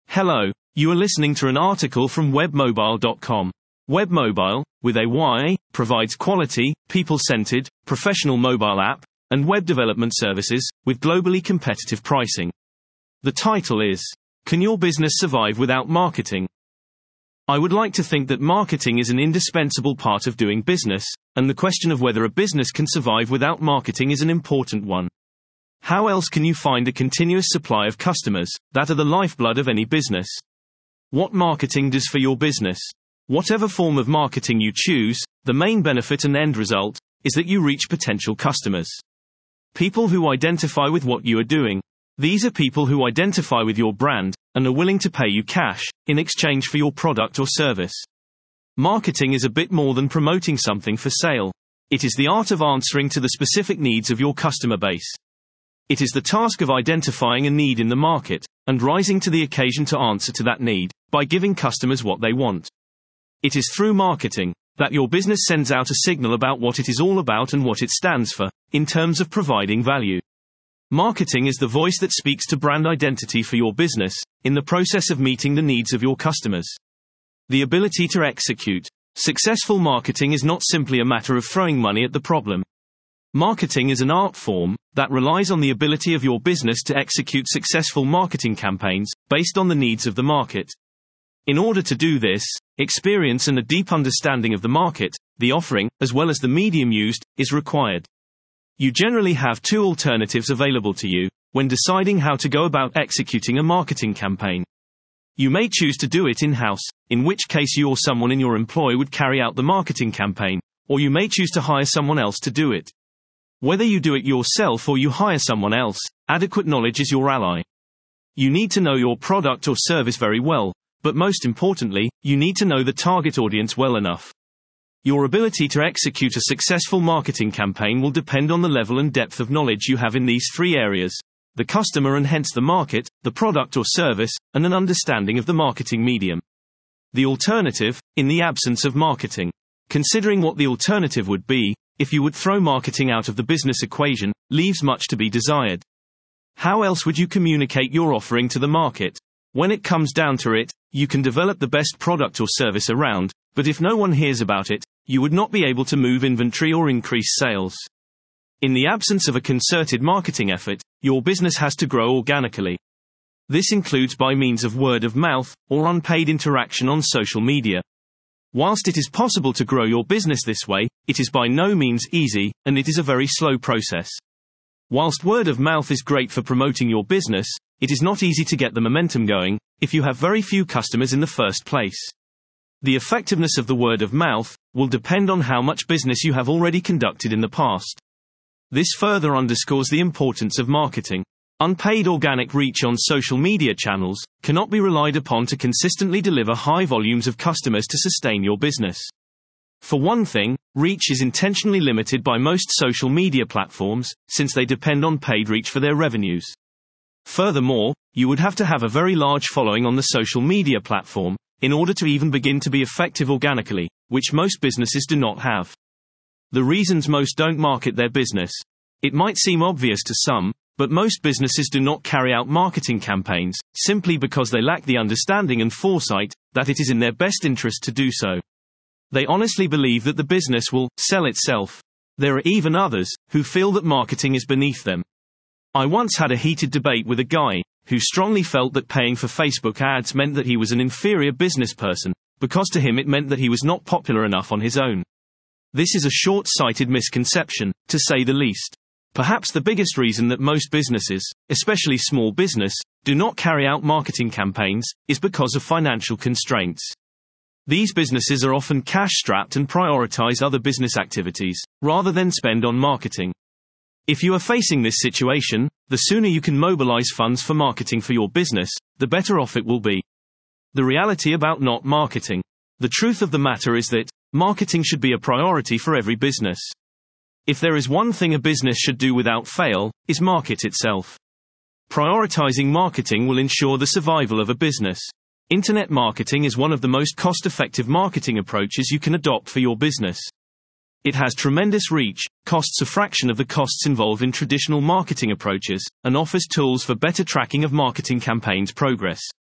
Hello, you are listening to an article from webmobile.com. Webmobile, with a Y, provides quality, people-centered, professional mobile app and web development services with globally competitive pricing. The title is, Can Your Business Survive Without Marketing? I would like to think that marketing is an indispensable part of doing business, and the question of whether a business can survive without marketing is an important one. How else can you find a continuous supply of customers, that are the lifeblood of any business? What marketing does for your business? Whatever form of marketing you choose, the main benefit and end result is that you reach potential customers. People who identify with what you are doing. These are people who identify with your brand and are willing to pay you cash in exchange for your product or service. Marketing is a bit more than promoting something for sale. It is the art of answering to the specific needs of your customer base. It is the task of identifying a need in the market and rising to the occasion to answer to that need by giving customers what they want. It is through marketing that your business sends out a signal about what it is all about and what it stands for, in terms of providing value. Marketing is the voice that speaks to brand identity for your business, in the process of meeting the needs of your customers. The ability to execute. Successful marketing is not simply a matter of throwing money at the problem. Marketing is an art form that relies on the ability of your business to execute successful marketing campaigns based on the needs of the market. In order to do this, experience and a deep understanding of the market, the offering, as well as the medium used, is required. You generally have two alternatives available to you when deciding how to go about executing a marketing campaign. You may choose to do it in-house, in which case you or someone in your employ would carry out the marketing campaign, or you may choose to hire someone else to do it. Whether you do it yourself or you hire someone else, adequate knowledge is your ally. You need to know your product or service very well, but most importantly, you need to know the target audience well enough. Your ability to execute a successful marketing campaign will depend on the level and depth of knowledge you have in these three areas: the customer and hence the market, the product or service, and an understanding of the marketing medium. The alternative, in the absence of marketing. Considering what the alternative would be, if you would throw marketing out of the business equation, leaves much to be desired. How else would you communicate your offering to the market? When it comes down to it, you can develop the best product or service around, but if no one hears about it, you would not be able to move inventory or increase sales. In the absence of a concerted marketing effort, your business has to grow organically. This includes by means of word of mouth or unpaid interaction on social media. Whilst it is possible to grow your business this way, it is by no means easy, and it is a very slow process. Whilst word of mouth is great for promoting your business, it is not easy to get the momentum going if you have very few customers in the first place. The effectiveness of the word of mouth will depend on how much business you have already conducted in the past. This further underscores the importance of marketing. Unpaid organic reach on social media channels cannot be relied upon to consistently deliver high volumes of customers to sustain your business. For one thing, reach is intentionally limited by most social media platforms, since they depend on paid reach for their revenues. Furthermore, you would have to have a very large following on the social media platform in order to even begin to be effective organically, which most businesses do not have. The reasons most don't market their business. It might seem obvious to some, but most businesses do not carry out marketing campaigns, simply because they lack the understanding and foresight that it is in their best interest to do so. They honestly believe that the business will sell itself. There are even others who feel that marketing is beneath them. I once had a heated debate with a guy who strongly felt that paying for Facebook ads meant that he was an inferior business person, because to him it meant that he was not popular enough on his own. This is a short-sighted misconception, to say the least. Perhaps the biggest reason that most businesses, especially small business, do not carry out marketing campaigns is because of financial constraints. These businesses are often cash-strapped and prioritize other business activities, rather than spend on marketing. If you are facing this situation, the sooner you can mobilize funds for marketing for your business, the better off it will be. The reality about not marketing. The truth of the matter is that marketing should be a priority for every business. If there is one thing a business should do without fail, is market itself. Prioritizing marketing will ensure the survival of a business. Internet marketing is one of the most cost-effective marketing approaches you can adopt for your business. It has tremendous reach, costs a fraction of the costs involved in traditional marketing approaches, and offers tools for better tracking of marketing campaigns' progress.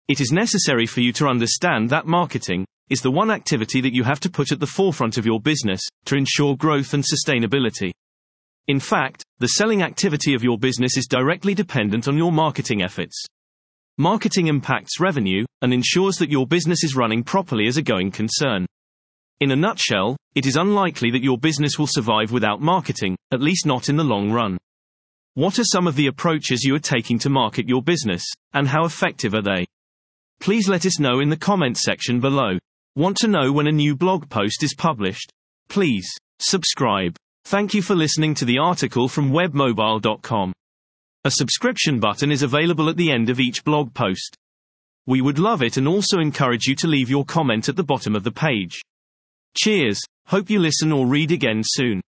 It is necessary for you to understand that marketing is the one activity that you have to put at the forefront of your business to ensure growth and sustainability. In fact, the selling activity of your business is directly dependent on your marketing efforts. Marketing impacts revenue and ensures that your business is running properly as a going concern. In a nutshell, it is unlikely that your business will survive without marketing, at least not in the long run. What are some of the approaches you are taking to market your business, and how effective are they? Please let us know in the comments section below. Want to know when a new blog post is published? Please subscribe. Thank you for listening to the article from webmobile.com. A subscription button is available at the end of each blog post. We would love it and also encourage you to leave your comment at the bottom of the page. Cheers, hope you listen or read again soon.